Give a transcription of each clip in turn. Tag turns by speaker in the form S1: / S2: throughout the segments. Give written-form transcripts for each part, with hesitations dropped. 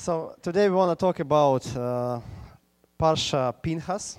S1: So today we want to talk about Parsha Pinchas,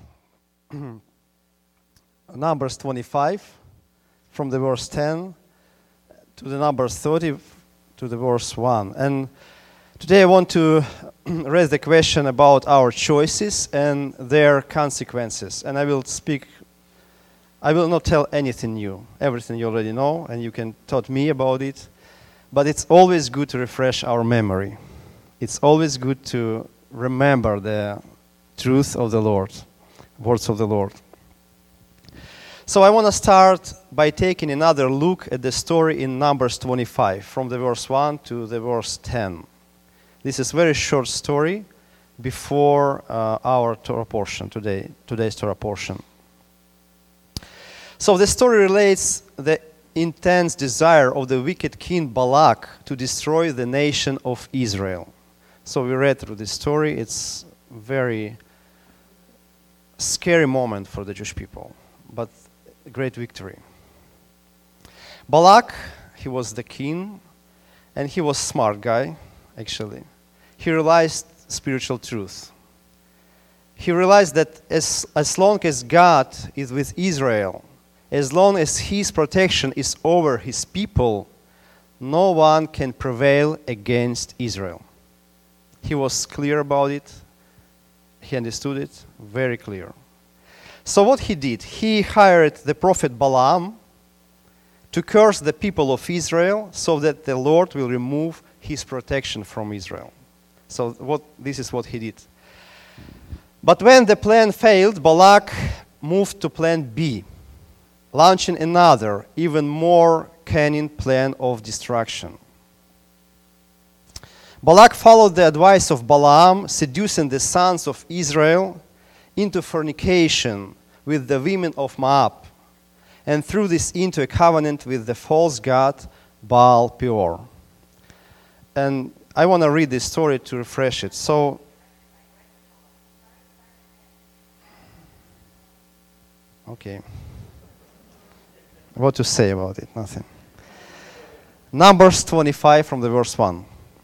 S1: Numbers 25, from the verse 10 to the Numbers 30 to the verse 1. And today I want to raise the question about our choices and their consequences. And I will not tell anything new. Everything you already know, and you can taught me about it. But it's always good to refresh our memory. It's always good to remember the truth of the Lord, words of the Lord. So I want to start by taking another look at the story in Numbers 25, from the verse 1 to the verse 10. This is a very short story before our Torah portion, today's Torah portion. So the story relates the intense desire of the wicked king Balak to destroy the nation of Israel. So we read through this story. It's a very scary moment for the Jewish people, but a great victory. Balak, he was the king, and he was a smart guy, actually. He realized spiritual truth. He realized that as long as God is with Israel, as long as his protection is over his people, no one can prevail against Israel. He was clear about it. He understood it very clear. So what he did, he hired the prophet Balaam to curse the people of Israel so that the Lord will remove his protection from Israel. So this is what he did. But when the plan failed, Balak moved to plan B, launching another, even more cunning plan of destruction. Balak followed the advice of Balaam, seducing the sons of Israel into fornication with the women of Moab, and threw this into a covenant with the false god Baal Peor. And I want to read this story to refresh it. So, okay. What to say about it? Nothing. Numbers 25 from the verse 1.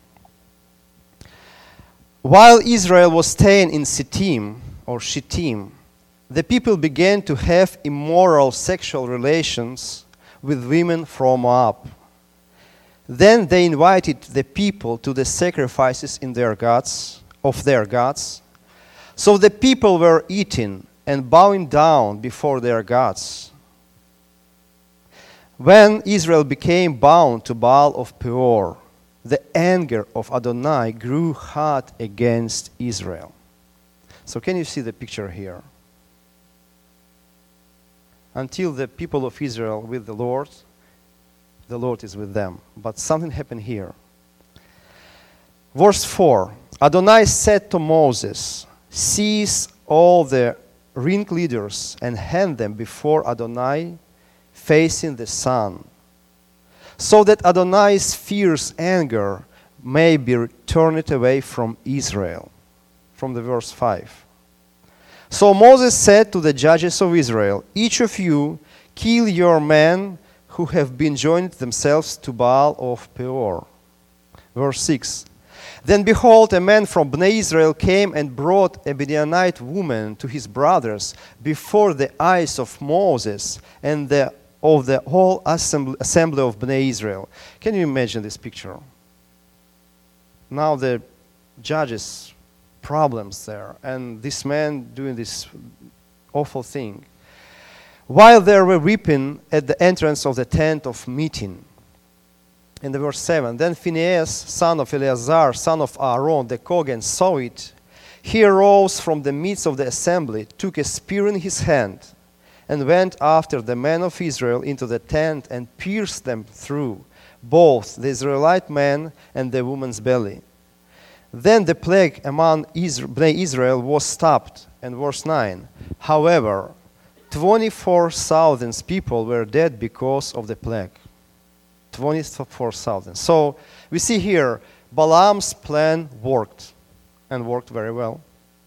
S1: While Israel was staying in Shittim, the people began to have immoral sexual relations with women from Moab. Then they invited the people to the sacrifices of their gods. So the people were eating and bowing down before their gods. When Israel became bound to Baal of Peor, the anger of Adonai grew hot against Israel. So can you see the picture here? Until the people of Israel with the Lord is with them. But something happened here. Verse 4, Adonai said to Moses, seize all the ringleaders and hand them before Adonai, facing the sun, so that Adonai's fierce anger may be turned away from Israel. From the verse 5. So Moses said to the judges of Israel, each of you kill your men who have been joined themselves to Baal of Peor. Verse 6. Then behold, a man from Bnei Israel came and brought a Midianite woman to his brothers before the eyes of Moses and of the whole assembly of Bnei Israel. Can you imagine this picture? Now the judges' problems there, and this man doing this awful thing. While they were weeping at the entrance of the tent of meeting. In the verse 7, then Phinehas, son of Eleazar, son of Aaron, the Kohen, saw it. He arose from the midst of the assembly, took a spear in his hand, and went after the men of Israel into the tent and pierced them through, both the Israelite man and the woman's belly. Then the plague among Bnei Israel was stopped. And verse 9, however, 24,000 people were dead because of the plague. 24,000. So we see here, Balaam's plan worked, and worked very well.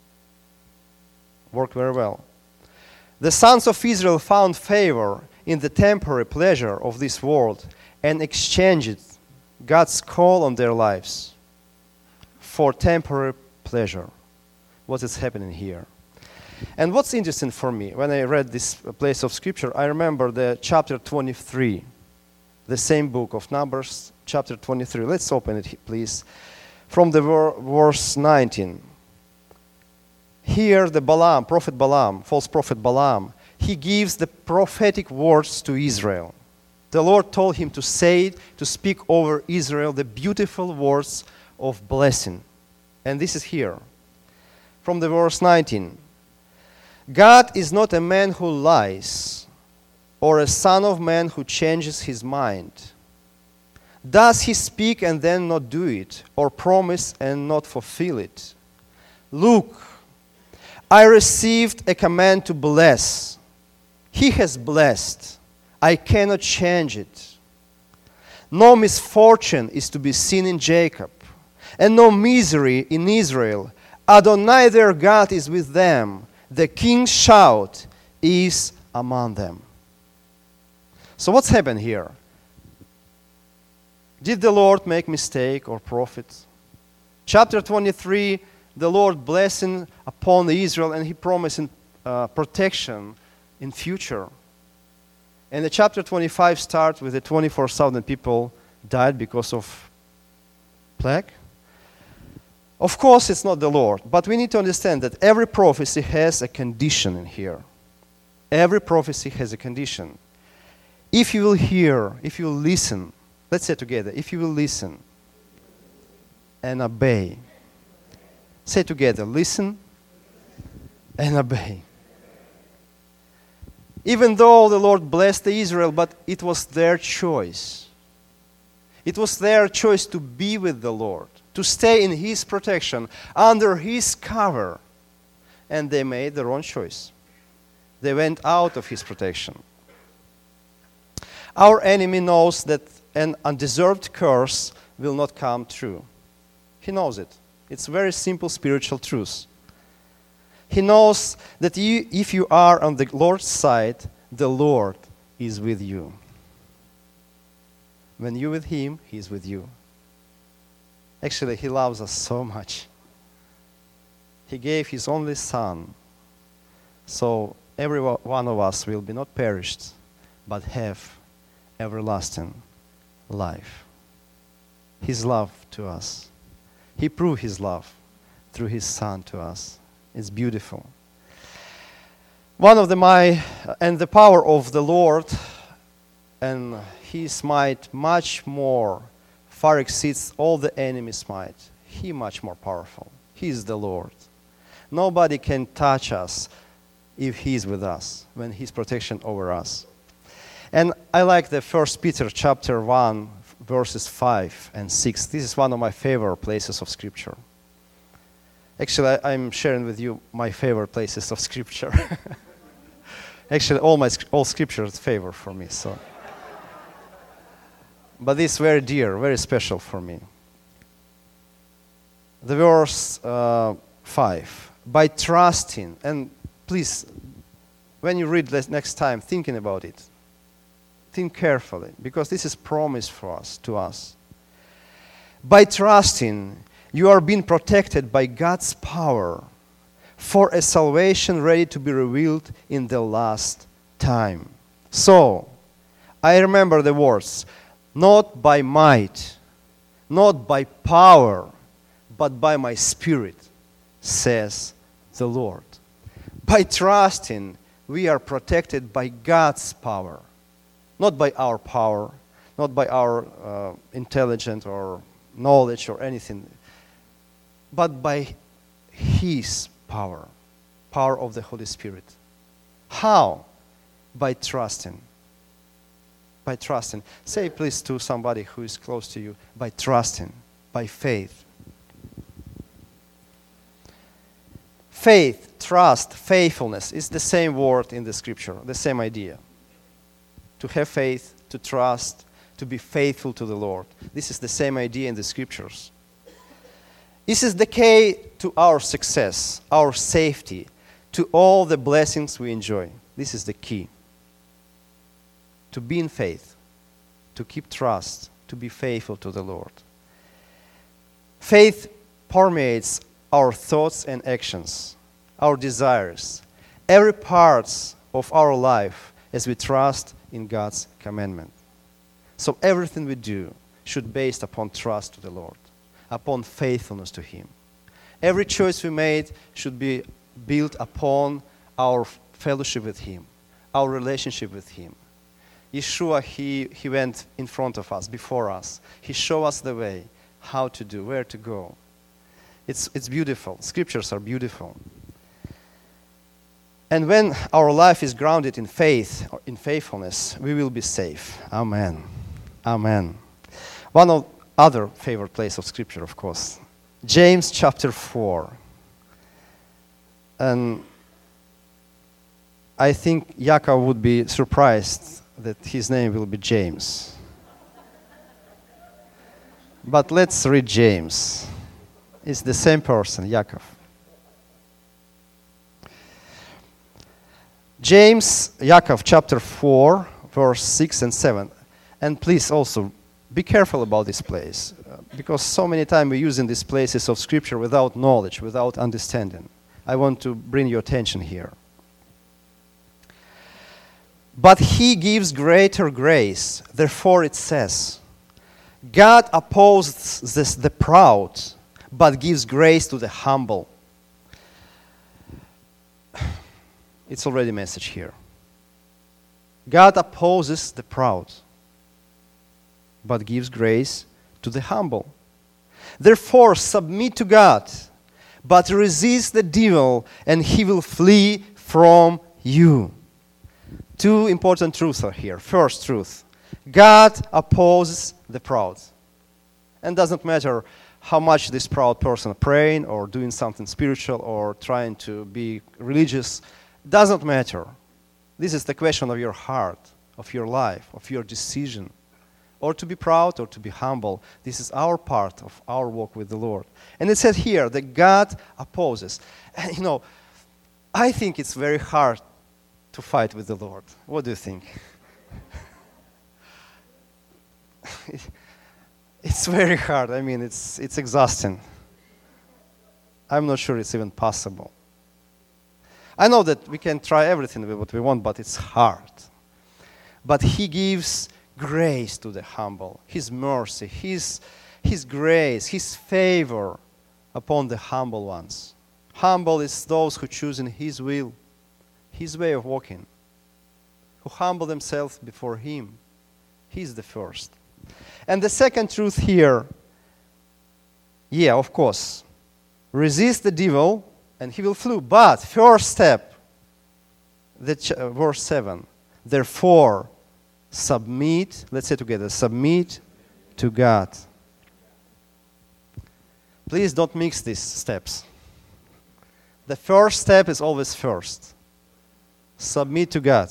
S1: The sons of Israel found favor in the temporary pleasure of this world and exchanged God's call on their lives for temporary pleasure. What is happening here? And what's interesting for me, when I read this place of Scripture, I remember the chapter 23, the same book of Numbers, chapter 23. Let's open it, please. From the verse 19. Here the Balaam, prophet Balaam, false prophet Balaam, he gives the prophetic words to Israel. The Lord told him to say, to speak over Israel the beautiful words of blessing. And this is here. From the verse 19. God is not a man who lies, or a son of man who changes his mind. Does he speak and then not do it, or promise and not fulfill it? Look, I received a command to bless. He has blessed. I cannot change it. No misfortune is to be seen in Jacob, and no misery in Israel. Adonai their God is with them. The king's shout is among them. So what's happened here? Did the Lord make mistake or profit? Chapter 23, the Lord blessing upon Israel, and he promising protection in future. And the chapter 25 starts with the 24,000 people died because of plague. Of course, it's not the Lord, but we need to understand that every prophecy has a condition in here. Every prophecy has a condition. If you will hear, if you will listen, let's say together, if you will listen and obey. Say together, listen and obey. Even though the Lord blessed Israel, but it was their choice. It was their choice to be with the Lord, to stay in His protection, under His cover. And they made their own choice. They went out of His protection. Our enemy knows that an undeserved curse will not come true. He knows it. It's very simple spiritual truth. He knows that if you are on the Lord's side, the Lord is with you. When you're with Him, He's with you. Actually, He loves us so much. He gave His only Son, so every one of us will be not perished, but have everlasting life. His love to us. He proved His love through His Son to us. It's beautiful. One of and the power of the Lord and His might much more far exceeds all the enemy's might. He much more powerful. He is the Lord. Nobody can touch us if He is with us, when His protection over us. And I like the 1 Peter chapter 1, verses 5 and 6. This is one of my favorite places of Scripture. Actually, I'm sharing with you my favorite places of Scripture. Actually, all Scripture is favorite for me. So, but this is very dear, very special for me. The verse 5. By trusting, and please, when you read this next time, thinking about it, think carefully, because this is promise for us, to us. By trusting, you are being protected by God's power for a salvation ready to be revealed in the last time. So, I remember the words, not by might, not by power, but by my Spirit, says the Lord. By trusting, we are protected by God's power. Not by our power, not by our intelligence or knowledge or anything, but by His power, power of the Holy Spirit. How? By trusting. By trusting. Say please to somebody who is close to you, by trusting, by faith. Faith, trust, faithfulness is the same word in the Scripture, the same idea. To have faith, to trust, to be faithful to the Lord. This is the same idea in the Scriptures. This is the key to our success, our safety, to all the blessings we enjoy. This is the key. To be in faith, to keep trust, to be faithful to the Lord. Faith permeates our thoughts and actions, our desires, every part of our life as we trust in God's commandment. So everything we do should be based upon trust to the Lord, upon faithfulness to Him. Every choice we made should be built upon our fellowship with Him, our relationship with Him. Yeshua, He went in front of us, before us. He showed us the way, how to do, where to go. It's beautiful. Scriptures are beautiful. And when our life is grounded in faith, or in faithfulness, we will be safe. Amen. Amen. One of other favorite place of Scripture, of course, James chapter 4. And I think Yaakov would be surprised that his name will be James. But let's read James. It's the same person, Yaakov. James, Yaakov chapter 4, verse 6 and 7. And please also be careful about this place, because so many times we use in these places of Scripture without knowledge, without understanding. I want to bring your attention here. But He gives greater grace. Therefore it says, God opposes the proud, but gives grace to the humble. It's already a message here. God opposes the proud, but gives grace to the humble. Therefore, submit to God, but resist the devil, and he will flee from you. Two important truths are here. First truth, God opposes the proud. And doesn't matter how much this proud person is praying or doing something spiritual or trying to be religious. Doesn't matter. This is the question of your heart, of your life, of your decision. Or to be proud or to be humble. This is our part of our walk with the Lord. And it says here that God opposes. And I think it's very hard to fight with the Lord. What do you think? It's very hard. I mean, it's exhausting. I'm not sure it's even possible. I know that we can try everything with what we want, but it's hard. But He gives grace to the humble, His mercy, His grace, His favor upon the humble ones. Humble is those who choose in His will, His way of walking, who humble themselves before Him. He's the first. And the second truth here, of course, resist the devil and he will flee. But first step, verse 7, therefore submit, let's say together, submit to God. Please don't mix these steps. The first step is always first. Submit to God.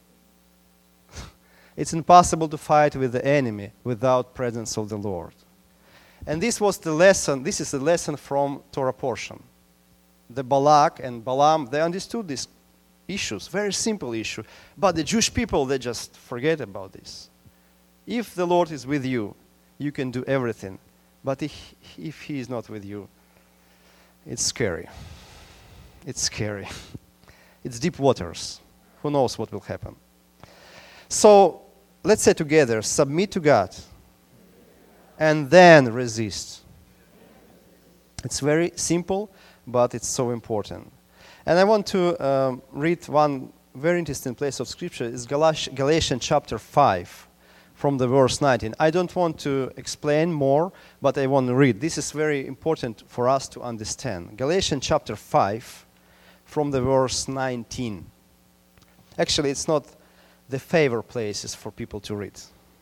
S1: It's impossible to fight with the enemy without presence of the Lord. And this is the lesson from Torah portion. The Balak and Balaam, they understood these issues, very simple issue. But the Jewish people, they just forget about this. If the Lord is with you, you can do everything. But if He is not with you, it's scary. It's scary. It's deep waters. Who knows what will happen? So, let's say together, submit to God and then resist. It's very simple, but it's so important. And I want to read one very interesting place of Scripture. It's Galatians chapter 5 from the verse 19. I don't want to explain more, but I want to read. This is very important for us to understand. Galatians chapter 5 from the verse 19. Actually, it's not the favorite places for people to read.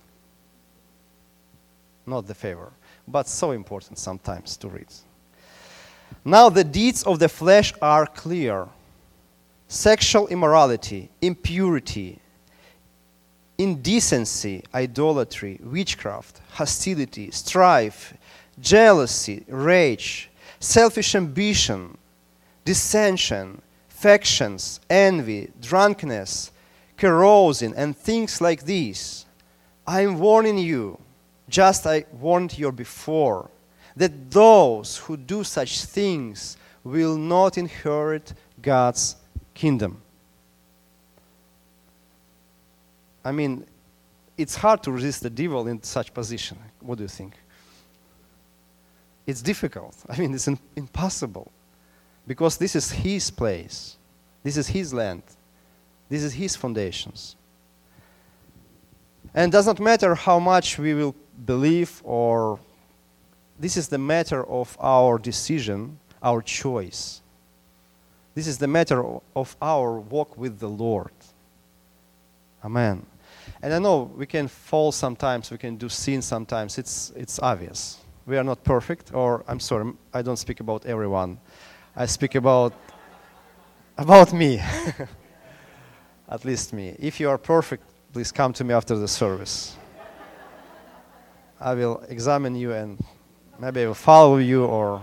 S1: Not the favor, but so important sometimes to read. Now the deeds of the flesh are clear. Sexual immorality, impurity, indecency, idolatry, witchcraft, hostility, strife, jealousy, rage, selfish ambition, dissension, factions, envy, drunkenness, carousing, and things like these. I am warning you, just I warned you before, that those who do such things will not inherit God's kingdom. I mean, it's hard to resist the devil in such position. What do you think? It's difficult. I mean, it's impossible. Because this is his place. This is his land. This is his foundations. And it does not matter how much we will believe, or this is the matter of our decision, our choice. This is the matter of our walk with the Lord. Amen. And I know we can fall sometimes, we can do sin sometimes. It's obvious. We are not perfect, or I'm sorry, I don't speak about everyone. I speak about me. At least me. If you are perfect, please come to me after the service. I will examine you and maybe I will follow you, or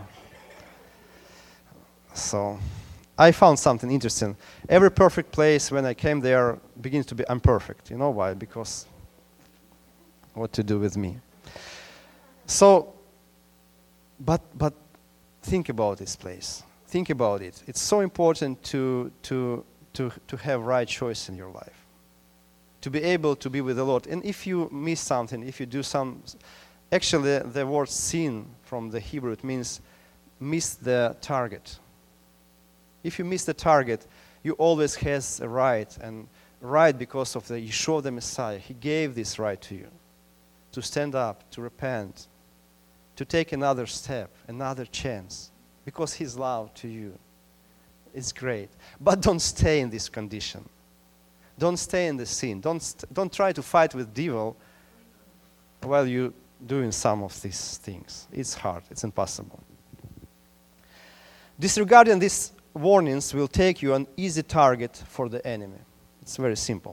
S1: so. I found something interesting. Every perfect place, when I came there, begins to be imperfect. You know why? Because what to do with me. So, but think about this place. Think about it. It's so important to have right choice in your life. To be able to be with the Lord. And if you miss something, if you do some... Actually, the word sin from the Hebrew, it means miss the target. If you miss the target, you always has a right, and right because of the Yeshua the Messiah. He gave this right to you, to stand up, to repent, to take another step, another chance, because His love to you is great. But don't stay in this condition. Don't stay in the sin. Don't try to fight with devil while you're doing some of these things. It's hard. It's impossible. Disregarding these warnings will take you an easy target for the enemy. It's very simple.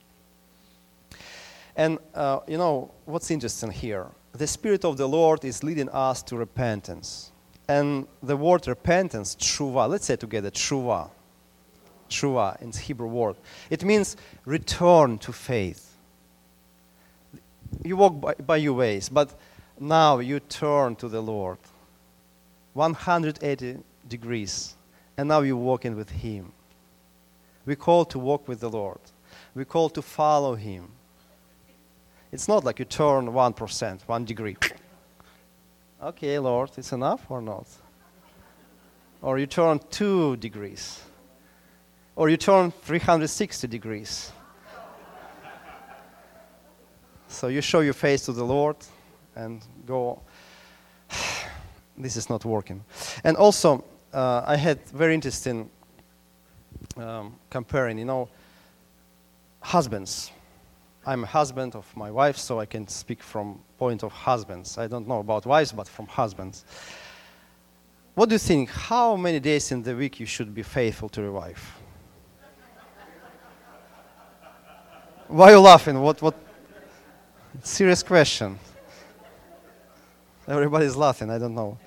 S1: And you know, what's interesting here? The Spirit of the Lord is leading us to repentance. And the word repentance, tshuva, let's say together, tshuva. Tshuva, in Hebrew word. It means return to faith. You walk by your ways, but now you turn to the Lord. 180 degrees. And now you're walking with Him. We call to walk with the Lord. We call to follow Him. It's not like you turn 1%, 1 degree. Okay, Lord, it's enough or not? Or you turn 2 degrees. Or you turn 360 degrees. So you show your face to the Lord and go, this is not working. And also, I had very interesting comparing, you know, husbands. I'm a husband of my wife, so I can speak from point of husbands. I don't know about wives, but from husbands. What do you think? How many days in the week you should be faithful to your wife? Why are you laughing? What? Serious question. Everybody's laughing, I don't know.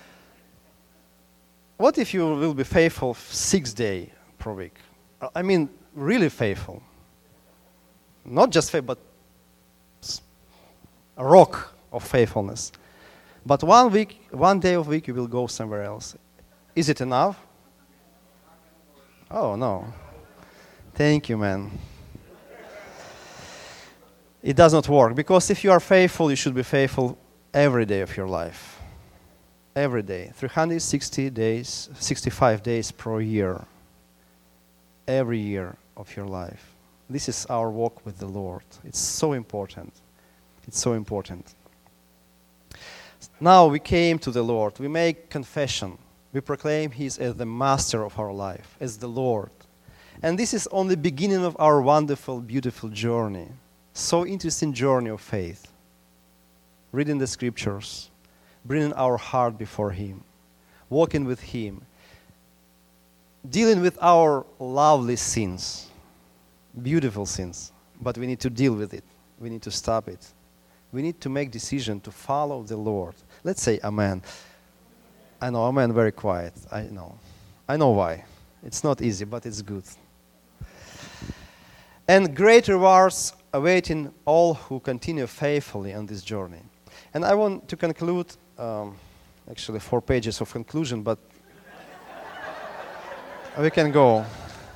S1: What if you will be faithful 6 days per week? I mean, really faithful. Not just faithful, but a rock of faithfulness. But 1 week, 1 day of week, you will go somewhere else. Is it enough? Oh, no. Thank you, man. It does not work. Because if you are faithful, you should be faithful every day of your life. Every day, 360 days, 65 days per year. Every year of your life. This is our walk with the Lord. It's so important. It's so important. Now we came to the Lord. We make confession. We proclaim He is as the master of our life, as the Lord. And this is only the beginning of our wonderful, beautiful journey. So interesting journey of faith. Reading the scriptures. Bringing our heart before Him, walking with Him, dealing with our lovely sins, beautiful sins, but we need to deal with it. We need to stop it. We need to make decision to follow the Lord. Let's say amen. I know, amen, very quiet. I know why. It's not easy, but it's good. And great rewards awaiting all who continue faithfully on this journey. And I want to conclude actually 4 pages of conclusion, but we can go.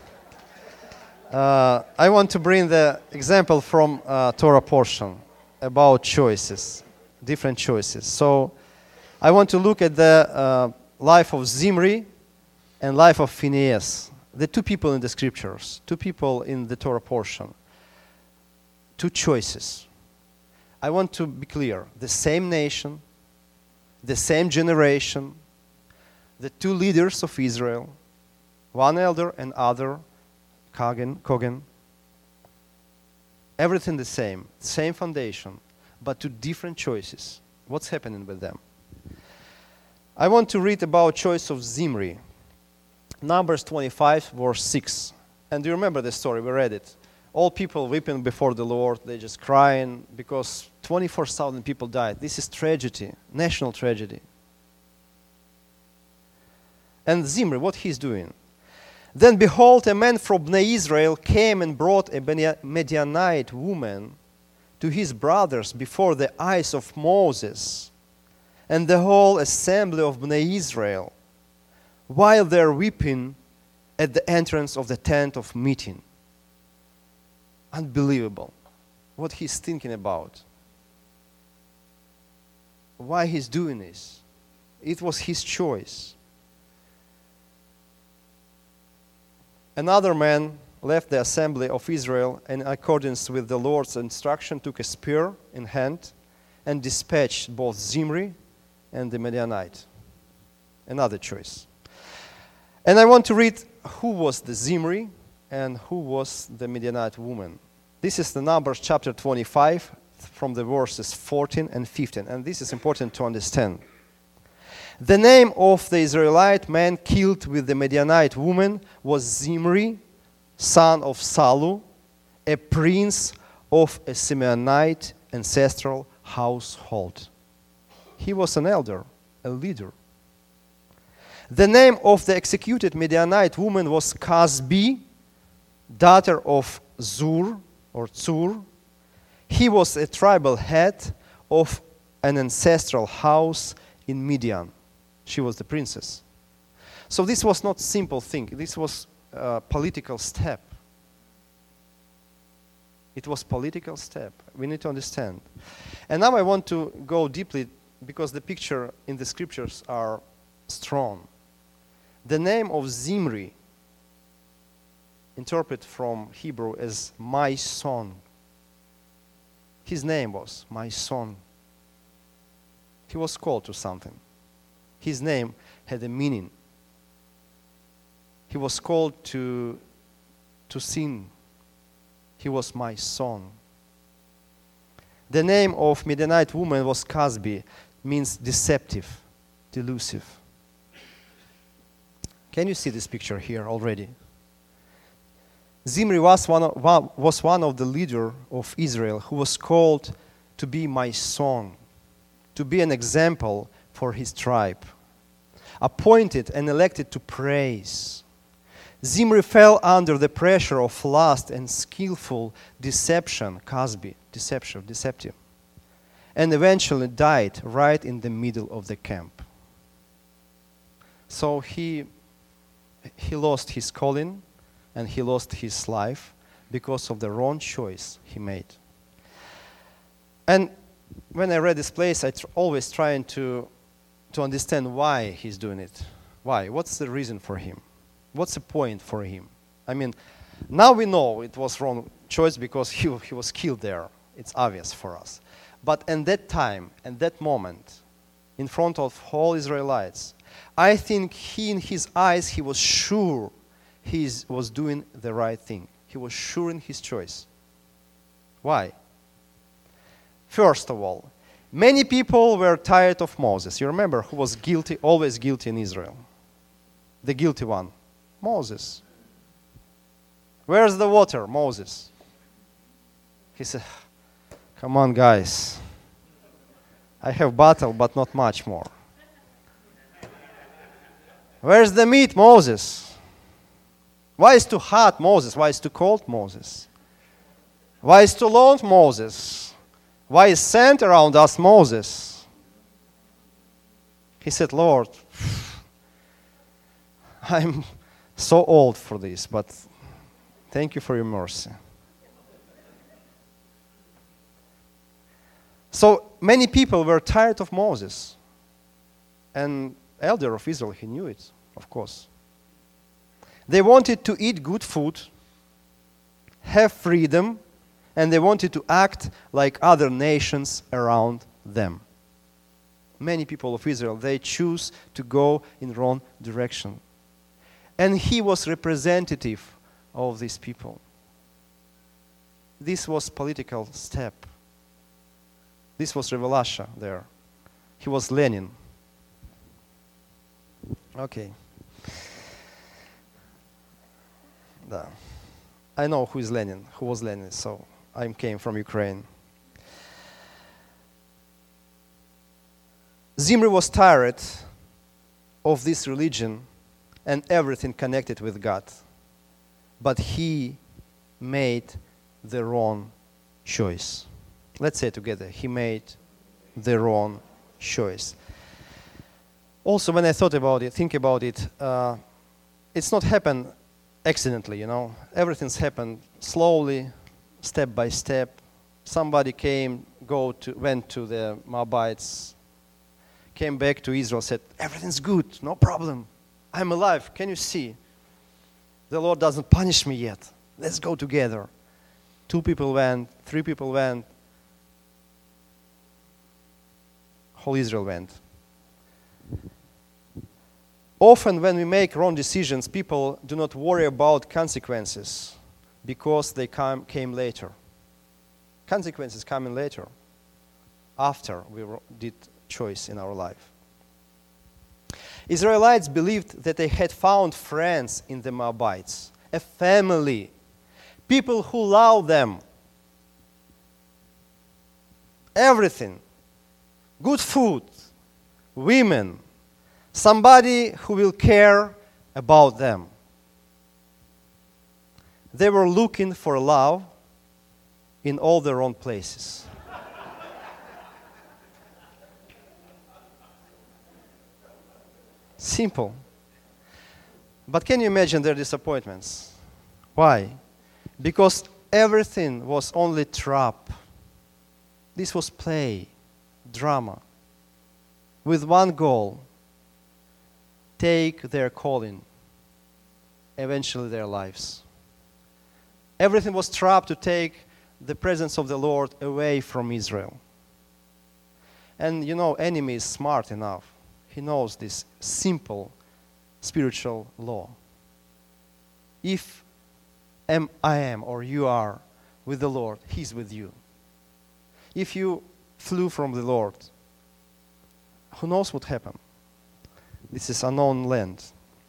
S1: I want to bring the example from Torah portion about choices, different choices. So I want to look at the life of Zimri and life of Phinehas, the 2 people in the scriptures, 2 people in the Torah portion, 2 choices. I want to be clear, the same nation, the same generation, the 2 leaders of Israel, one elder and other Kogen, everything the same foundation, but 2 different choices. What's happening with them? I want to read about choice of Zimri. Numbers 25, verse 6. And do you remember the story? We read it. All people weeping before the Lord. They're just crying because 24,000 people died. This is tragedy, national tragedy. And Zimri, what he's doing? Then behold, a man from Bnei Israel came and brought a Midianite woman to his brothers before the eyes of Moses and the whole assembly of Bnei Israel, while they are weeping at the entrance of the tent of meeting. Unbelievable what he's thinking about. Why he's doing this. It was his choice. Another man left the assembly of Israel and in accordance with the Lord's instruction took a spear in hand and dispatched both Zimri and the Midianite. Another choice. And I want to read who was the Zimri and who was the Midianite woman. This is the Numbers chapter 25 from the verses 14 and 15. And this is important to understand. The name of the Israelite man killed with the Midianite woman was Zimri, son of Salu, a prince of a Simeonite ancestral household. He was an elder, a leader. The name of the executed Midianite woman was Kasbi, daughter of Zur or Tsur. He was a tribal head of an ancestral house in Midian. She was the princess. So this was not a simple thing. This was a political step. It was political step. We need to understand. And now I want to go deeply because the picture in the scriptures are strong. The name of Zimri, interpreted from Hebrew as my son. His name was my son. He was called to something. His name had a meaning. He was called to sin. He was my son. The name of Midianite woman was Kasbi, means deceptive, delusive. Can you see this picture here already? Zimri was one of the leaders of Israel who was called to be my son, to be an example for his tribe, appointed and elected to praise. Zimri fell under the pressure of lust and skillful deception, Kasbi, deceptive, and eventually died right in the middle of the camp. So he lost his calling and he lost his life because of the wrong choice he made. And when I read this place, always trying to understand why he's doing it. Why? What's the reason for him? What's the point for him? I mean, now we know it was wrong choice because he was killed there. It's obvious for us. But in that time, in that moment, in front of all Israelites, I think in his eyes, he was sure he was doing the right thing. He was sure in his choice. Why? First of all, many people were tired of Moses. You remember who was guilty, always guilty in Israel? The guilty one, Moses. Where's the water? Moses. He said, come on, guys. I have battle, but not much more. Where's the meat? Moses. Why is too hot? Moses. Why is too cold? Moses. Why is too long? Moses. Why is sand around us? Moses. He said, Lord, I'm so old for this, but thank you for your mercy. So many people were tired of Moses. And elder of Israel, he knew it, of course. They wanted to eat good food, have freedom, and they wanted to act like other nations around them. Many people of Israel, they choose to go in the wrong direction. And he was representative of these people. This was political step. This was Revelasha there. He was Lenin. Okay. I know who is Lenin, who was Lenin, so I came from Ukraine. Zimri was tired of this religion and everything connected with God. But he made the wrong choice. Let's say together, he made the wrong choice. Also, when I think about it, it's not happened accidentally, Everything's happened slowly, step by step. Somebody went to the Moabites, came back to Israel, said, everything's good, no problem. I'm alive, can you see? The Lord doesn't punish me yet. Let's go together. 2 people went, 3 people went. Whole Israel went. Often when we make wrong decisions, people do not worry about consequences because they came later. Consequences come in later, after we did choice in our life. Israelites believed that they had found friends in the Moabites, a family, people who love them. Everything, good food, women, somebody who will care about them. They were looking for love in all the wrong places. Simple. But can you imagine their disappointments? Why? Because everything was only trap. This was play, drama, with one goal: take their calling, eventually their lives. Everything was trapped to take the presence of the Lord away from Israel. And enemy is smart enough. He knows this simple spiritual law. If I am or you are with the Lord, He's with you. If you flew from the Lord, who knows what happened? This is unknown land.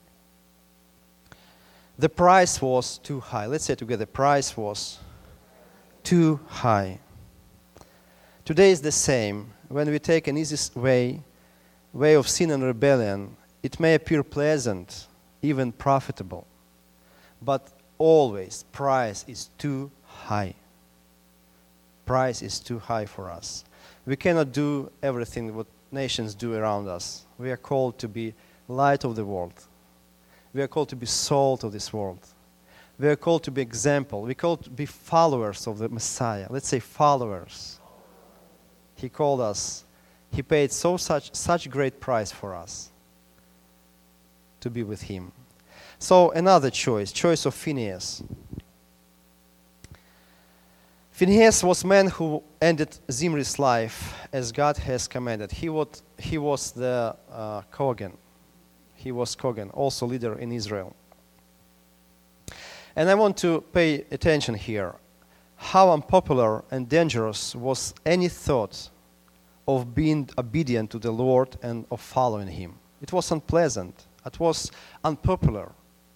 S1: The price was too high. Let's say together, the price was too high. Today is the same. When we take an easy way of sin and rebellion, it may appear pleasant, even profitable. But always, price is too high. Price is too high for us. We cannot do everything what nations do around us. We are called to be light of the world. We are called to be salt of this world. We are called to be example. We are called to be followers of the Messiah. Let's say followers. He called us. He paid such great price for us to be with Him. So another choice of Phinehas. Phinehas was man who ended Zimri's life as God has commanded. He was the Kohen. He was Kohen, also leader in Israel. And I want to pay attention here. How unpopular and dangerous was any thought of being obedient to the Lord and of following Him. It was unpleasant. It was unpopular.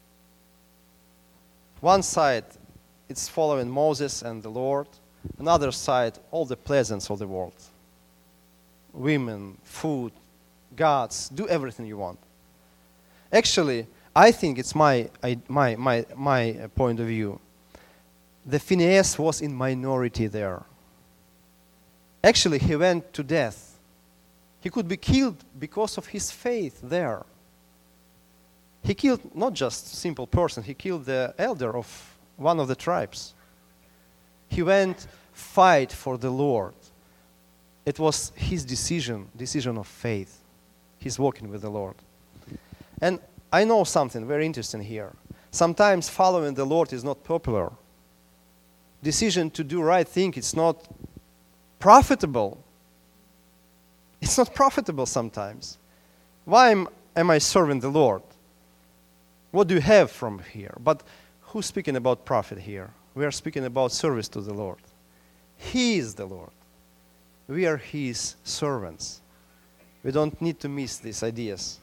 S1: One side, it's following Moses and the Lord. Another side, all the pleasance of the world. Women, food, gods, do everything you want. Actually, I think it's my point of view. The Phinehas was in minority there. Actually, he went to death. He could be killed because of his faith there. He killed not just a simple person, he killed the elder of one of the tribes. He went fight for the Lord. It was his decision of faith. He's walking with the Lord. And I know something very interesting here. Sometimes following the Lord is not popular. Decision to do right thing, it's not profitable. It's not profitable sometimes. Why am I serving the Lord? What do you have from here? But who's speaking about profit here? We are speaking about service to the Lord. He is the Lord. We are His servants. We don't need to miss these ideas.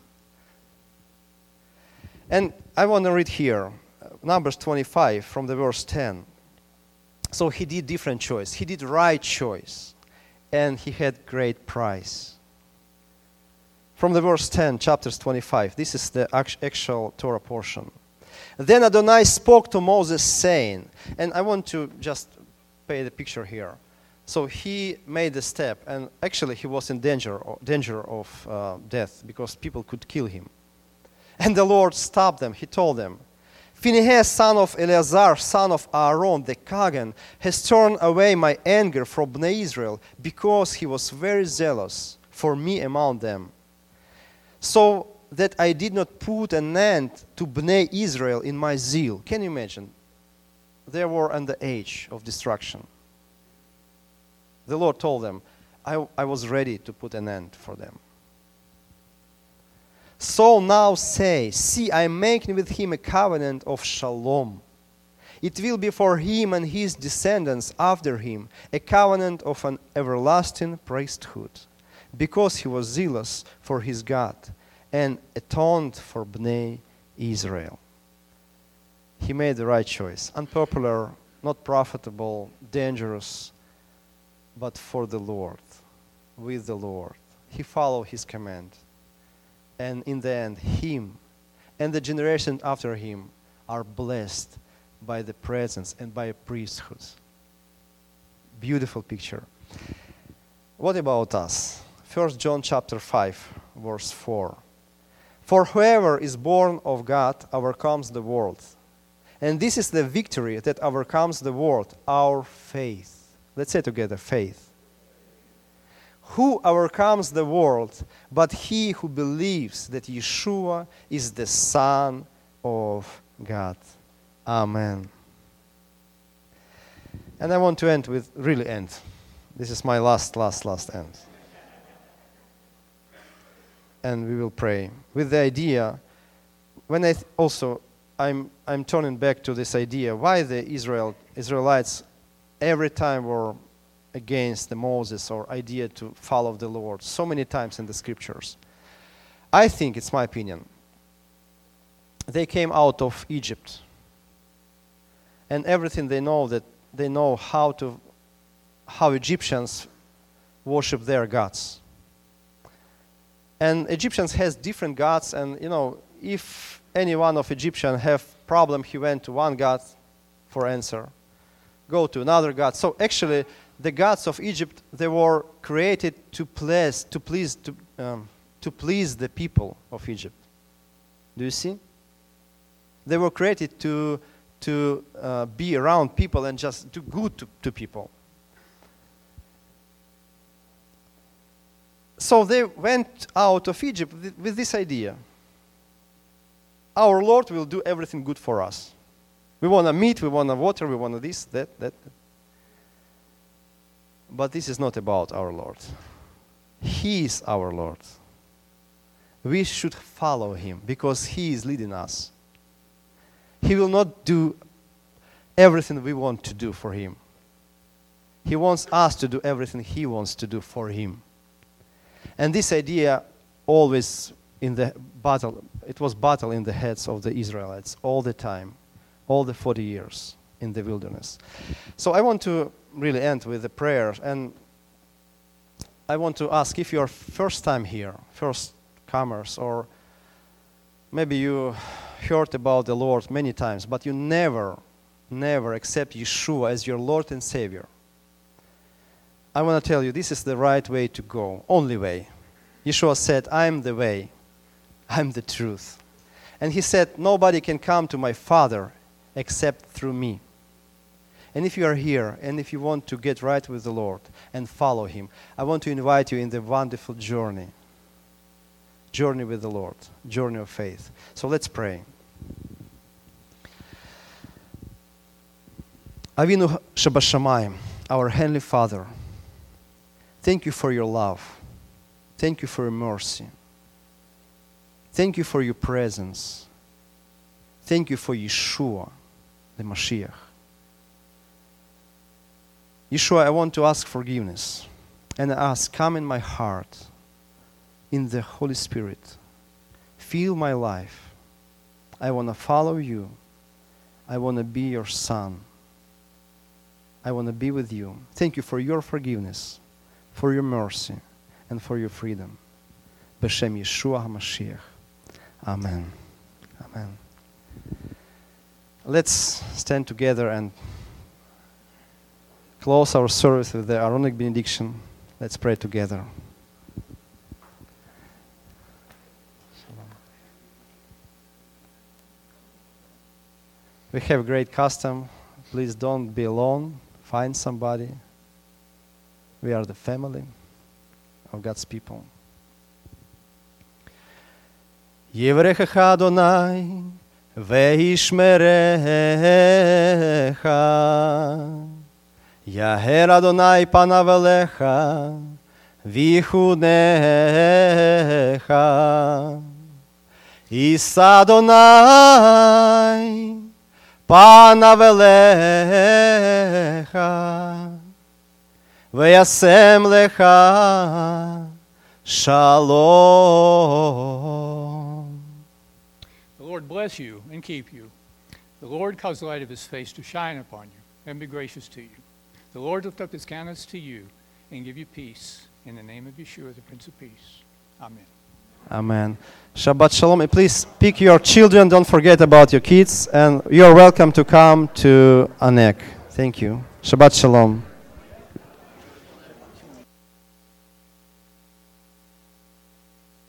S1: And I want to read here, Numbers 25 from the verse 10. So he did different choice. He did right choice. And he had great prize. From the verse 10, chapters 25. This is the actual Torah portion. Then Adonai spoke to Moses saying, and I want to just paint the picture here. So he made a step, and actually he was in danger of death because people could kill him. And the Lord stopped them. He told them, Phinehas, son of Eleazar, son of Aaron, the Kohen, has turned away my anger from Bnei Israel because he was very zealous for me among them, so that I did not put an end to Bnei Israel in my zeal. Can you imagine? They were on the edge of destruction. The Lord told them, I was ready to put an end for them. So now say, see, I am making with him a covenant of shalom. It will be for him and his descendants after him a covenant of an everlasting priesthood, because he was zealous for his God and atoned for Bnei Israel. He made the right choice. Unpopular, not profitable, dangerous, but for the Lord, with the Lord. He followed his command. And in the end, him and the generation after him are blessed by the presence and by a priesthood. Beautiful picture. What about us? 1 John chapter 5, verse 4. For whoever is born of God overcomes the world. And this is the victory that overcomes the world, our faith. Let's say together, faith. Who overcomes the world but he who believes that Yeshua is the Son of God. Amen. And I want to end with, really end. This is my last end. And we will pray with the idea, when I'm turning back to this idea, why the Israelites every time were against the Moses or idea to follow the Lord so many times in the scriptures. I think, it's my opinion, they came out of Egypt, and everything they know how Egyptians worship their gods. And Egyptians has different gods, and if any one of Egyptian have problem, he went to one god for answer, go to another god. So actually the gods of Egypt, they were created to please the people of Egypt. Do you see? They were created to be around people and just do good to people. So they went out of Egypt with this idea. Our Lord will do everything good for us. We want to meat, we want to water, we want to this, that. But this is not about our Lord. He is our Lord. We should follow Him because He is leading us. He will not do everything we want to do for Him. He wants us to do everything He wants to do for Him. And this idea always in the battle, it was battle in the heads of the Israelites all the time, all the 40 years in the wilderness. So I want to really end with a prayer, and I want to ask, if you're first time here, first comers, or maybe you heard about the Lord many times, but you never accept Yeshua as your Lord and Savior, I want to tell you this is the right way to go, only way. Yeshua said, I am the way, I am the truth. And he said, nobody can come to my Father except through me. And if you are here and if you want to get right with the Lord and follow Him, I want to invite you in the wonderful journey with the Lord, journey of faith. So let's pray. Avinu Shebashamayim, our Heavenly Father, thank you for your love. Thank you for your mercy. Thank you for your presence. Thank you for Yeshua, the Mashiach. Yeshua, I want to ask forgiveness. And I ask, come in my heart, in the Holy Spirit. Fill my life. I want to follow you. I want to be your son. I want to be with you. Thank you for your forgiveness, for your mercy, and for your freedom. B'Shem Yeshua HaMashiach. Amen. Amen. Let's stand together and close our service with the Aaronic benediction. Let's pray together. We have great custom. Please don't be alone. Find somebody. We are the family of God's people. Yevrechecha Adonai ve'ishmerecha. Yaher Adonai panav elecha v'yichunecha. Yisa Adonai panav elecha ve'yasem lecha shalom.
S2: The Lord bless you and keep you. The Lord cause the light of his face to shine upon you and be gracious to you. The Lord lift up his countenance to you and give you peace. In the name of Yeshua, the Prince of Peace. Amen.
S1: Amen. Shabbat Shalom. And please pick your children. Don't forget about your kids. And you're welcome to come to Anek. Thank you. Shabbat Shalom.